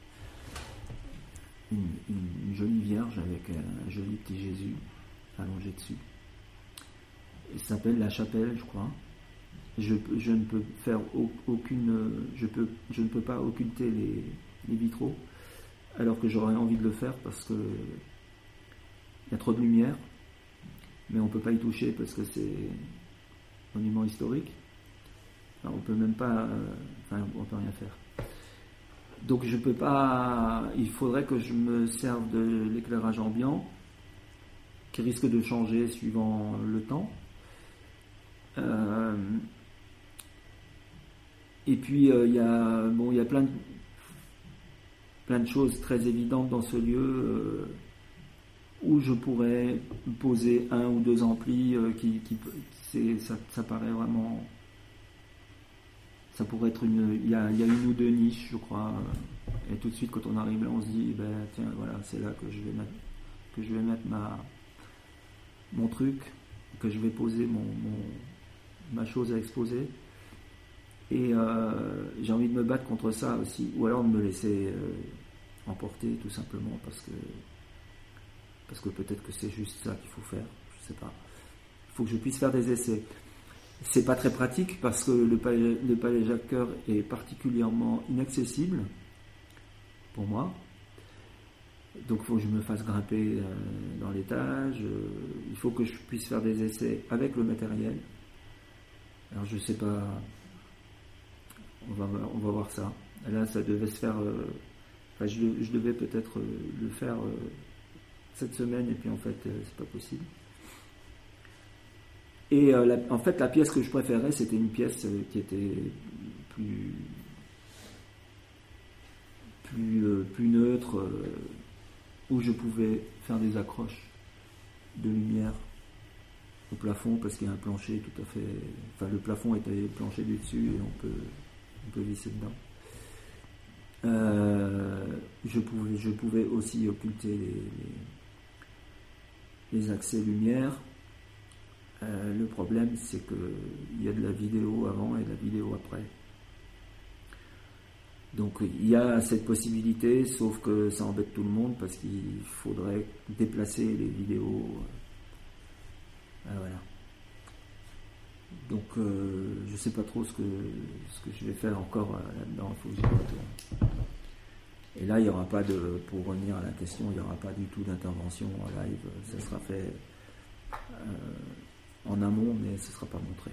Une, une, une jolie Vierge avec un joli petit Jésus allongé dessus. Il s'appelle la chapelle, je crois. Je, je ne peux faire aucune, je peux, je ne peux pas occulter les, les vitraux, alors que j'aurais envie de le faire parce que il y a trop de lumière, mais on peut pas y toucher parce que c'est monument historique. Enfin, on peut même pas, enfin, on peut rien faire. Donc je peux pas. Il faudrait que je me serve de l'éclairage ambiant, qui risque de changer suivant le temps. Euh, et puis il euh, y a bon il y a plein de plein de choses très évidentes dans ce lieu euh, où je pourrais poser un ou deux amplis euh, qui, qui c'est, ça, ça paraît vraiment, ça pourrait être une, il y a, il y a une ou deux niches, je crois, et tout de suite quand on arrive là on se dit ben tiens voilà, c'est là que je vais mettre que je vais mettre ma mon truc, que je vais poser mon, mon ma chose à exposer. Et euh, j'ai envie de me battre contre ça aussi, ou alors de me laisser euh, emporter tout simplement parce que parce que peut-être que c'est juste ça qu'il faut faire, je sais pas. Il faut que je puisse faire des essais. C'est pas très pratique parce que le palais, le palais Jacques-Cœur est particulièrement inaccessible pour moi. Donc il faut que je me fasse grimper euh, dans l'étage, euh, il faut que je puisse faire des essais avec le matériel. Alors je sais pas, on va, on va voir ça. Là ça devait se faire, euh, enfin je, je devais peut-être euh, le faire euh, cette semaine et puis en fait euh, c'est pas possible. Et euh, la, en fait la pièce que je préférais c'était une pièce euh, qui était plus, plus, euh, plus neutre, euh, où je pouvais faire des accroches de lumière au plafond parce qu'il y a un plancher tout à fait, enfin le plafond était le plancher du dessus et on peut on peut visser dedans. Euh, je pouvais je pouvais aussi occulter les, les, les accès lumière. Euh, le problème c'est que il y a de la vidéo avant et de la vidéo après. Donc il y a cette possibilité, sauf que ça embête tout le monde parce qu'il faudrait déplacer les vidéos. Ah, voilà. Donc euh, je sais pas trop ce que ce que je vais faire encore euh, là-dedans. Il faut que j'y retourne. Et là, il n'y aura pas de, pour revenir à la question, il n'y aura pas du tout d'intervention en live. Ça sera fait euh, en amont, mais ce ne sera pas montré.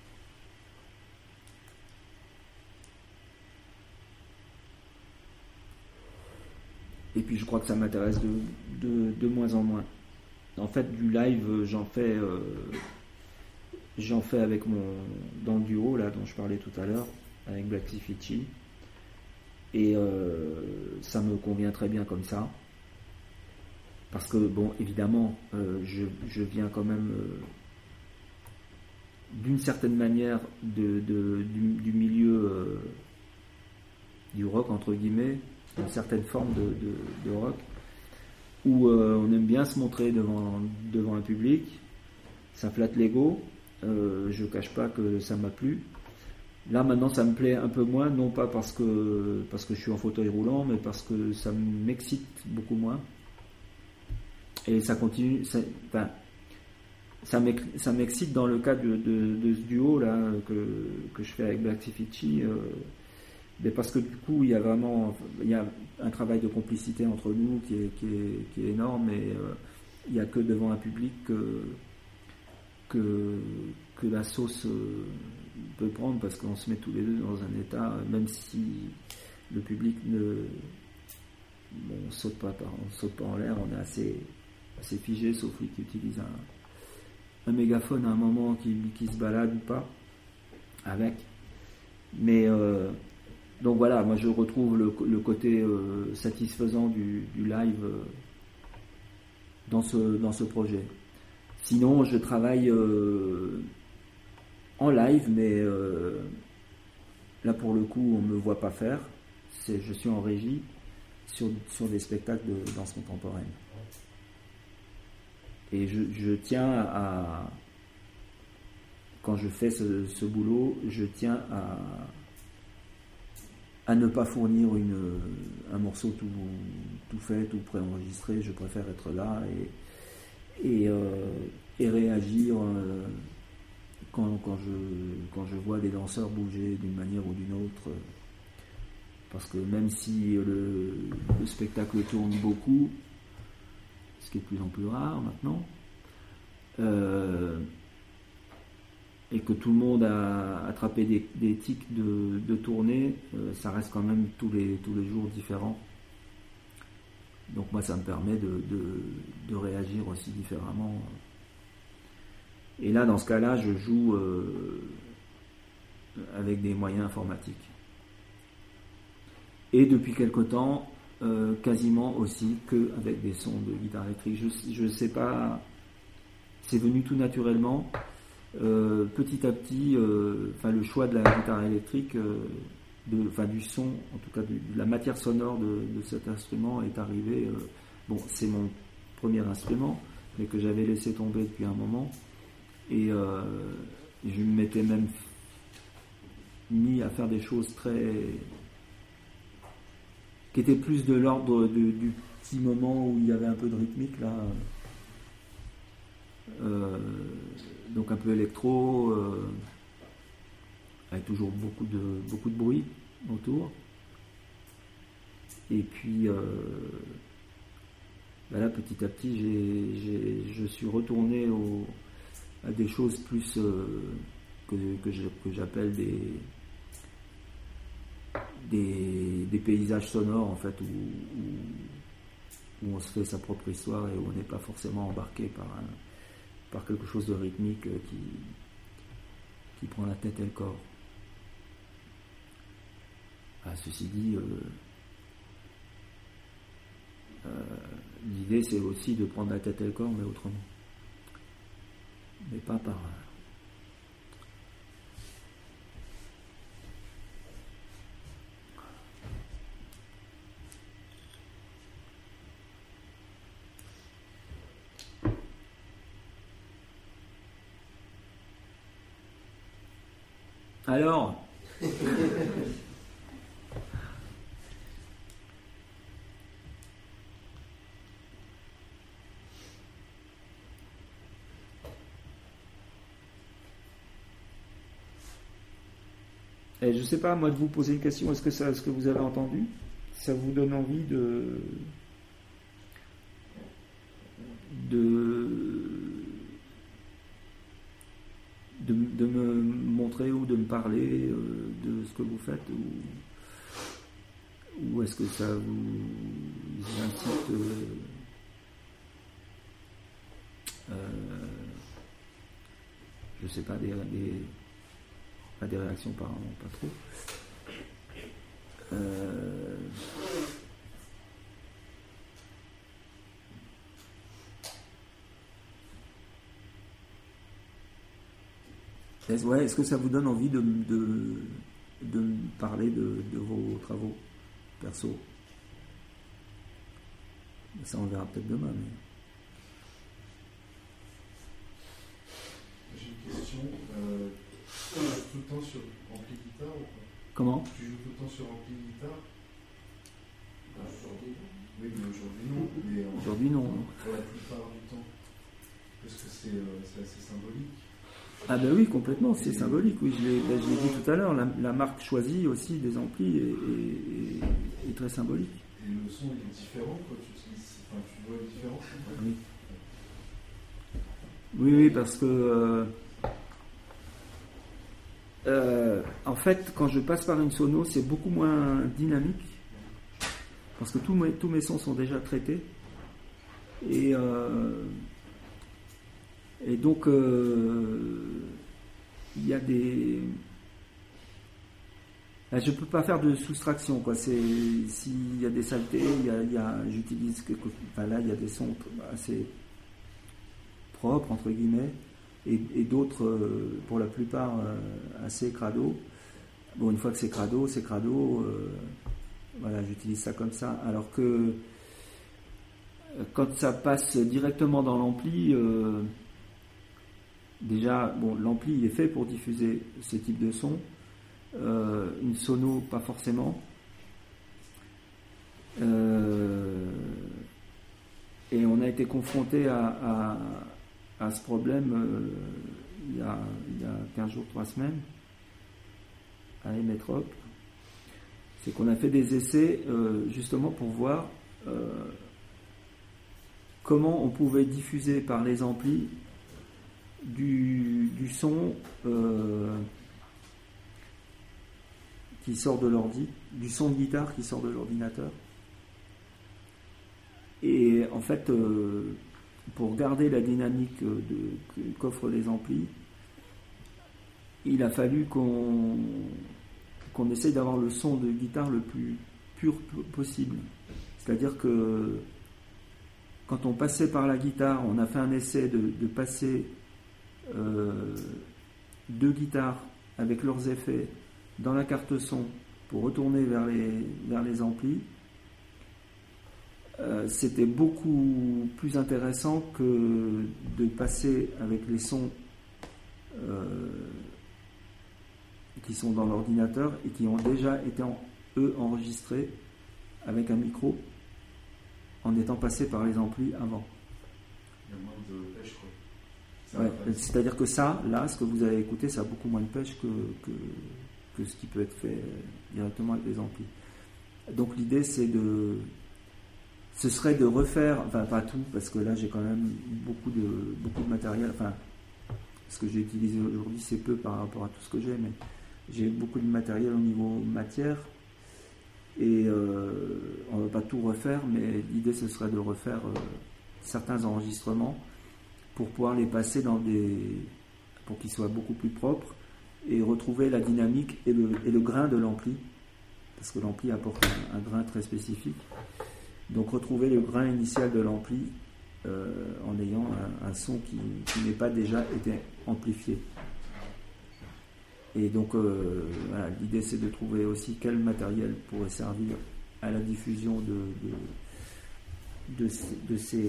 Et puis, je crois que ça m'intéresse de, de, de moins en moins. En fait, du live, j'en fais, euh, j'en fais avec mon, dans le duo là dont je parlais tout à l'heure, avec Black Ficci. Et euh, ça me convient très bien comme ça. Parce que, bon, évidemment, euh, je, je viens quand même, euh, d'une certaine manière, de, de, du, du milieu euh, du rock, entre guillemets, une certaine forme de, de, de rock, où euh, on aime bien se montrer devant, devant un public. Ça flatte l'ego. Euh, je ne cache pas que ça m'a plu. Là maintenant ça me plaît un peu moins, non pas parce que, parce que je suis en fauteuil roulant, mais parce que ça m'excite beaucoup moins. Et ça continue, ça, enfin, ça m'excite dans le cadre de, de, de ce duo là que, que je fais avec Black Ficci, euh, mais parce que du coup il y a vraiment il y a un travail de complicité entre nous qui est, qui est, qui est énorme, et euh, il n'y a que devant un public que, que, que la sauce euh, peut prendre, parce qu'on se met tous les deux dans un état, même si le public ne bon, on saute pas on saute pas en l'air, on est assez, assez figé, sauf lui qui utilise un, un mégaphone à un moment qui, qui se balade ou pas avec. Mais euh, donc voilà, moi je retrouve le, le côté euh, satisfaisant du, du live euh, dans ce, dans ce projet. Sinon je travaille euh, en live, mais euh, là pour le coup on ne me voit pas faire. C'est, je suis en régie sur, sur des spectacles de danse contemporaine. Et je, je tiens à, quand je fais ce, ce boulot, je tiens à, à ne pas fournir une, un morceau tout, tout fait, tout préenregistré. Je préfère être là et, et, euh, et réagir euh, Quand, quand, je, quand je vois les danseurs bouger d'une manière ou d'une autre, parce que même si le, le spectacle tourne beaucoup, ce qui est de plus en plus rare maintenant, euh, et que tout le monde a attrapé des, des tics de, de tournée, euh, ça reste quand même tous les, tous les jours différents. Donc moi ça me permet de, de, de réagir aussi différemment. Et là, dans ce cas-là, je joue euh, avec des moyens informatiques. Et depuis quelque temps, euh, quasiment aussi qu'avec des sons de guitare électrique. Je ne sais pas, c'est venu tout naturellement. Euh, petit à petit, euh, le choix de la guitare électrique, euh, de, du son, en tout cas de, de la matière sonore de, de cet instrument est arrivé. Euh, bon, c'est mon premier instrument, mais que j'avais laissé tomber depuis un moment. Et euh, je m'étais même mis à faire des choses très qui étaient plus de l'ordre du, du petit moment où il y avait un peu de rythmique là, euh, donc un peu électro, euh, avec toujours beaucoup de beaucoup de bruit autour. Et puis euh, ben là, petit à petit, j'ai, j'ai, je suis retourné au à des choses plus euh, que, que, je, que j'appelle des, des, des paysages sonores en fait, où, où, où on se fait sa propre histoire et où on n'est pas forcément embarqué par, un, par quelque chose de rythmique qui, qui prend la tête et le corps. Ah, ceci dit, euh, euh, l'idée c'est aussi de prendre la tête et le corps, mais autrement. Mais pas par... Alors Et je ne sais pas, moi, de vous poser une question, est-ce que, ça, est-ce que vous avez entendu? ça vous donne envie de de de, de me montrer ou de me parler euh, de ce que vous faites, ou, ou est-ce que ça vous incite euh, euh, je sais pas, des, des, pas des réactions, pas, pas trop. Euh, est-ce, ouais, est-ce que ça vous donne envie de, de, de me parler de, de vos travaux perso? Ça, on verra peut-être demain. Mais...
J'ai une question. Euh, tu joues tout le temps sur ampli guitare ou quoi?
Comment?
Tu joues tout le temps sur ampli guitare? Ah, aujourd'hui non. Oui, mais aujourd'hui non. Mais en,
aujourd'hui non.
Pour la plupart du temps. Parce que c'est, euh, c'est assez symbolique.
Ah ben oui, complètement, c'est Et symbolique. Oui, je l'ai, ben, je l'ai dit tout à l'heure. La, la marque choisie aussi des amplis est, est, est, est très symbolique.
Et le son il est différent quand tu utilises. Enfin, tu vois la différence?
Oui. Oui, oui, parce que euh, euh, en fait, quand je passe par une sono, c'est beaucoup moins dynamique, parce que tous mes, tous mes sons sont déjà traités, et, euh, et donc euh, il y a des... Je ne peux pas faire de soustraction, quoi. C'est, s'il y a des saletés, il y a, il y a, j'utilise quelque, enfin là, il y a des sons assez propres, entre guillemets, et, et d'autres, euh, pour la plupart, euh, assez crado. Bon, une fois que c'est crado, c'est crado, euh, voilà, j'utilise ça comme ça. Alors que quand ça passe directement dans l'ampli, euh, déjà, bon, l'ampli il est fait pour diffuser ce type de son. Euh, une sono, pas forcément. Euh, et on a été confronté à, à, à ce problème euh, il, y a, il y a quinze jours, trois semaines, à Emetrop. C'est qu'on a fait des essais euh, justement pour voir euh, comment on pouvait diffuser par les amplis du, du son euh, qui sort de l'ordi, du son de guitare qui sort de l'ordinateur. Et en fait, euh, pour garder la dynamique de, qu'offrent les amplis, il a fallu qu'on, qu'on essaye d'avoir le son de guitare le plus pur possible. C'est-à-dire que quand on passait par la guitare, on a fait un essai de, de passer euh, deux guitares avec leurs effets dans la carte son pour retourner vers les, vers les amplis. Euh, c'était beaucoup plus intéressant que de passer avec les sons euh, qui sont dans l'ordinateur et qui ont déjà été en, eux enregistrés avec un micro en étant passés par les amplis avant.
Il y a moins de pêche, quoi.
Ouais, c'est-à-dire que ça, là, ce que vous avez écouté, ça a beaucoup moins de pêche que, que que ce qui peut être fait directement avec les amplis. Donc l'idée c'est de ce serait de refaire, enfin pas tout, parce que là j'ai quand même beaucoup de beaucoup de matériel, enfin ce que j'ai utilisé aujourd'hui c'est peu par rapport à tout ce que j'ai, mais j'ai beaucoup de matériel au niveau matière et euh, on ne va pas tout refaire, mais l'idée ce serait de refaire euh, certains enregistrements pour pouvoir les passer dans des pour qu'ils soient beaucoup plus propres et retrouver la dynamique et le, et le grain de l'ampli, parce que l'ampli apporte un, un grain très spécifique. Donc retrouver le grain initial de l'ampli euh, en ayant un, un son qui, qui n'ait pas déjà été amplifié. Et donc euh, voilà, l'idée c'est de trouver aussi quel matériel pourrait servir à la diffusion de, de, de, de ces...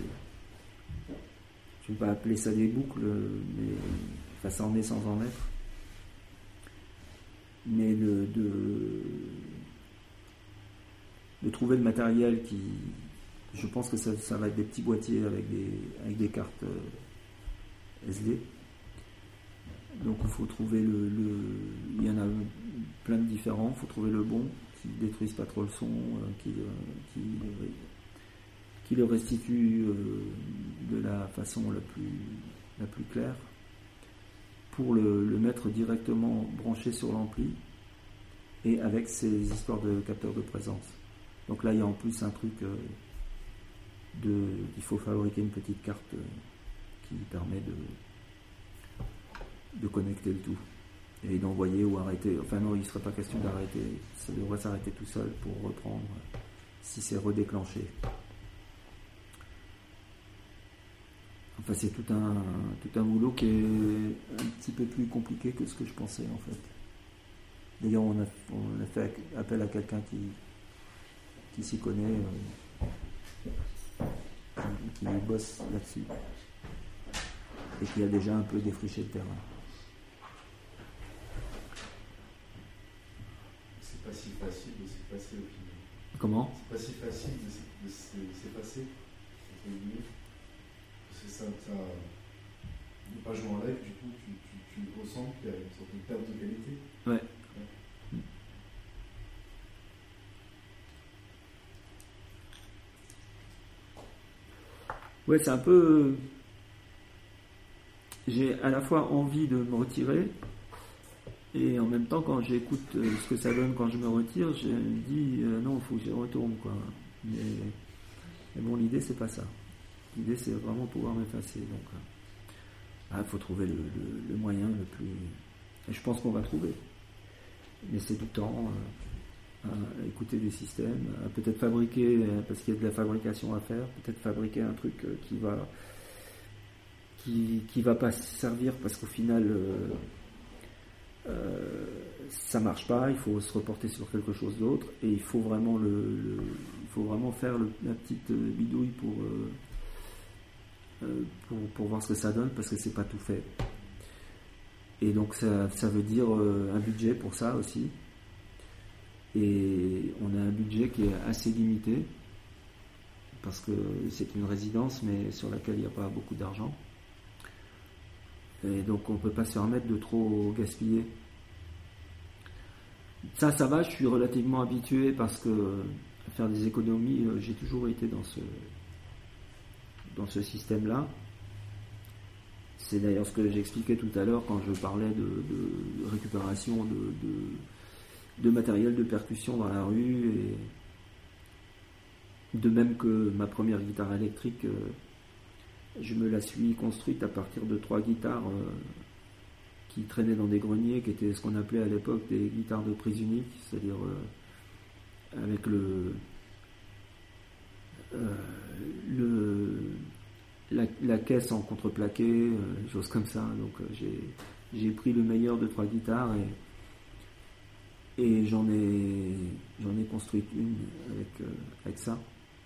Je ne vais pas appeler ça des boucles, mais enfin, ça en est sans en être. Mais de, de, de trouver le matériel qui, je pense que ça, ça va être des petits boîtiers avec des, avec des cartes euh, S D. Donc il faut trouver le, le, il y en a plein de différents, il faut trouver le bon. qui détruisent pas trop le son, euh, qui, euh, qui, euh, qui le restituent euh, de la façon la plus, la plus claire, pour le, le mettre directement branché sur l'ampli et avec ces histoires de capteurs de présence. Donc là, il y a en plus un truc euh, de, il faut fabriquer une petite carte euh, qui permet de, de connecter le tout et d'envoyer ou arrêter. Enfin non, il ne serait pas question d'arrêter, ça devrait s'arrêter tout seul pour reprendre si c'est redéclenché. Enfin, c'est tout un, tout un boulot qui est un petit peu plus compliqué que ce que je pensais en fait. D'ailleurs, on a, on a fait appel à quelqu'un qui, qui s'y connaît, euh, qui, qui bosse là-dessus et qui a déjà un peu défriché le terrain.
C'est pas si facile de s'effacer au final.
Comment ?
C'est pas si facile de s'effacer, entre guillemets. C'est ça, ça ne pas jouer en live, du coup, tu, tu, tu ressens qu'il y a une sorte de perte de qualité.
Ouais.
ouais.
Ouais, c'est un peu. J'ai à la fois envie de me retirer, et en même temps, quand j'écoute ce que ça donne quand je me retire, je me dis euh, non, il faut que je retourne, quoi. Mais, mais bon, l'idée, c'est pas ça. L'idée, c'est vraiment pouvoir m'effacer. Donc, il ah, faut trouver le, le, le moyen le plus. Et je pense qu'on va trouver. Mais c'est du temps euh, à écouter des systèmes, à peut-être fabriquer, parce qu'il y a de la fabrication à faire, peut-être fabriquer un truc qui va qui, qui va pas servir parce qu'au final euh, euh, ça marche pas. Il faut se reporter sur quelque chose d'autre et il faut vraiment le, le il faut vraiment faire le, la petite bidouille pour euh, Pour, pour voir ce que ça donne parce que c'est pas tout fait et donc ça, ça veut dire euh, un budget pour ça aussi et on a un budget qui est assez limité parce que c'est une résidence mais sur laquelle il n'y a pas beaucoup d'argent et donc on peut pas se permettre de trop gaspiller. Ça ça va, je suis relativement habitué parce que à faire des économies, j'ai toujours été dans ce dans ce système-là. C'est d'ailleurs ce que j'expliquais tout à l'heure quand je parlais de, de récupération de, de, de matériel de percussion dans la rue, et de même que ma première guitare électrique, euh, je me la suis construite à partir de trois guitares euh, qui traînaient dans des greniers, qui étaient ce qu'on appelait à l'époque des guitares de prise unique, c'est-à-dire euh, avec le Euh, le, la, la caisse en contreplaqué, euh, des choses comme ça. Donc euh, j'ai, j'ai pris le meilleur de trois guitares et, et j'en ai, j'en ai construit une avec, euh, avec ça.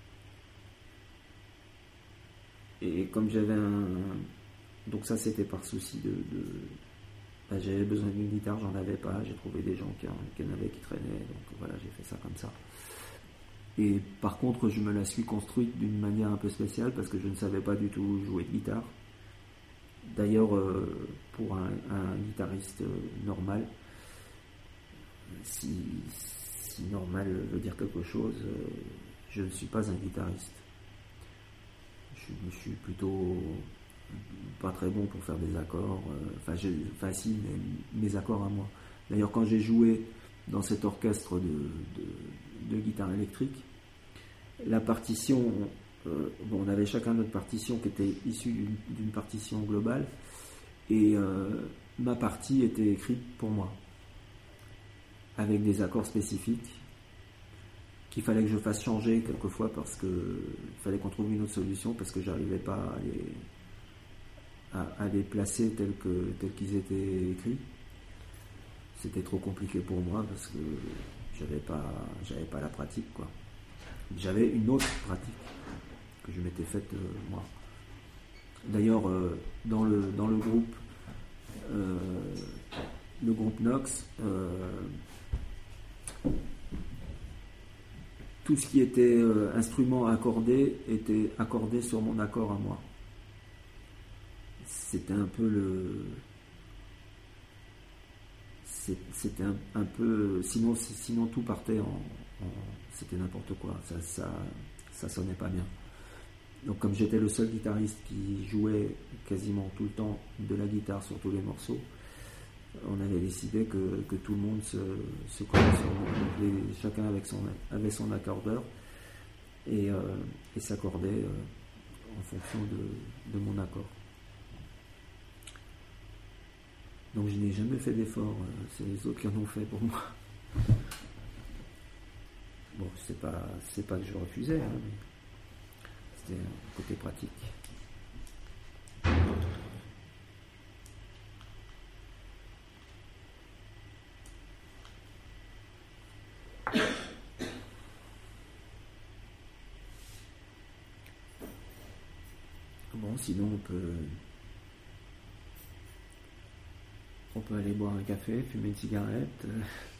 Et comme j'avais un... Donc ça c'était par souci de... de ben, j'avais besoin d'une guitare, j'en avais pas, j'ai trouvé des gens qui en, qui en avaient qui traînaient, donc voilà, j'ai fait ça comme ça. Et par contre, je me la suis construite d'une manière un peu spéciale parce que je ne savais pas du tout jouer de guitare. D'ailleurs, euh, pour un, un guitariste normal, si, si normal veut dire quelque chose, euh, je ne suis pas un guitariste. Je, je suis plutôt pas très bon pour faire des accords. Enfin, euh, enfin si, mais mes accords à moi. D'ailleurs, quand j'ai joué dans cet orchestre de, de, de guitare électrique, la partition, euh, bon, on avait chacun notre partition qui était issue d'une, d'une partition globale, et euh, ma partie était écrite pour moi, avec des accords spécifiques qu'il fallait que je fasse changer quelquefois parce que il fallait qu'on trouve une autre solution parce que j'arrivais pas à les, à, à les placer tels que tels qu'ils étaient écrits. C'était trop compliqué pour moi parce que j'avais pas j'avais pas la pratique, quoi. J'avais une autre pratique que je m'étais faite euh, moi. D'ailleurs, euh, dans le dans le groupe euh, le groupe Nox, euh, tout ce qui était euh, instrument accordé était accordé sur mon accord à moi. C'était un peu le c'était un, un peu, sinon, sinon tout partait en, en c'était n'importe quoi, ça, ça, ça sonnait pas bien. Donc comme j'étais le seul guitariste qui jouait quasiment tout le temps de la guitare sur tous les morceaux, on avait décidé que, que tout le monde se, se collait sur nous. Les, chacun avec son, avait son accordeur et, euh, et s'accordait euh, en fonction de, de mon accord. Donc je n'ai jamais fait d'effort, c'est les autres qui en ont fait pour moi. Bon, c'est pas, c'est pas que je refusais, hein, mais c'était un côté pratique. Bon, sinon on peut on peut aller boire un café, fumer une cigarette. Euh,